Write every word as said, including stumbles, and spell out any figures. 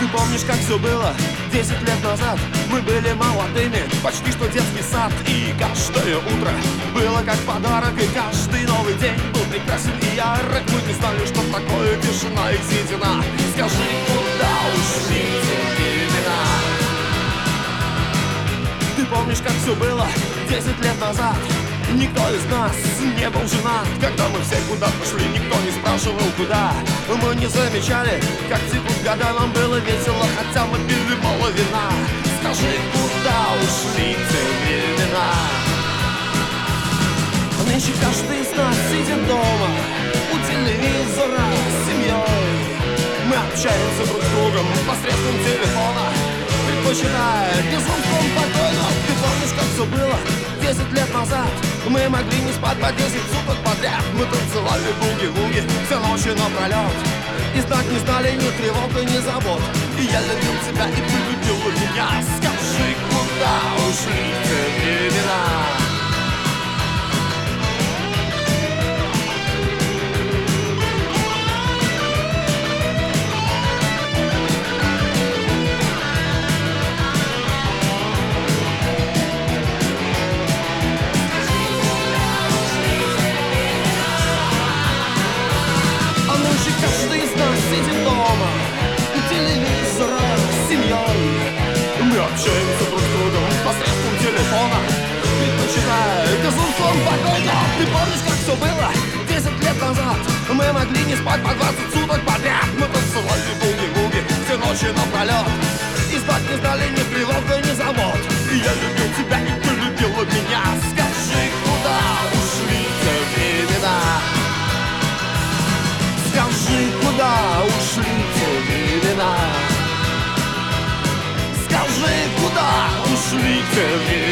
помнишь, как все было десять лет назад? Мы были молодыми, почти что детский сад. И каждое утро было как подарок, и каждый новый день был прекрасен и ярок. Мы не знали, что такое тишина и седина. Скажи, куда ушли те времена? Ты помнишь, как все было десять лет назад? Никто из нас не был женат. Когда мы все куда-то шли, никто не спрашивал, куда. Мы не замечали, как текут года. Нам было весело, хотя мы пили мало вина. Скажи, куда ушли те времена? Нынче каждый из нас сидит дома у телевизора с семьей. Мы общаемся друг с другом посредством телефона, предпочитая безумством покойно. Ты помнишь, как все было десять лет назад? Мы могли не спать по десять суток подряд. Мы танцевали буги-вуги все ночи напролет. И знать не знали ни тревог, ни забот. И я любил тебя, и ты любила меня. Скажи, куда ушли те времена? Каждый из нас сидит дома у телевизора с семьей. Мы общаемся друг с другом посредством телефона, предпочитая безумством покойно. Ты помнишь, как все было десять лет назад? Мы могли не спать по двадцать суток подряд. Мы танцевали буги-вуги все ночи напролет. И спать не знали ни тревог, ни забот. И я любил тебя, и ты любила меня. Скажи, куда ушли те времена? Скажи, куда ушли те времена? Скажи, куда ушли те времена?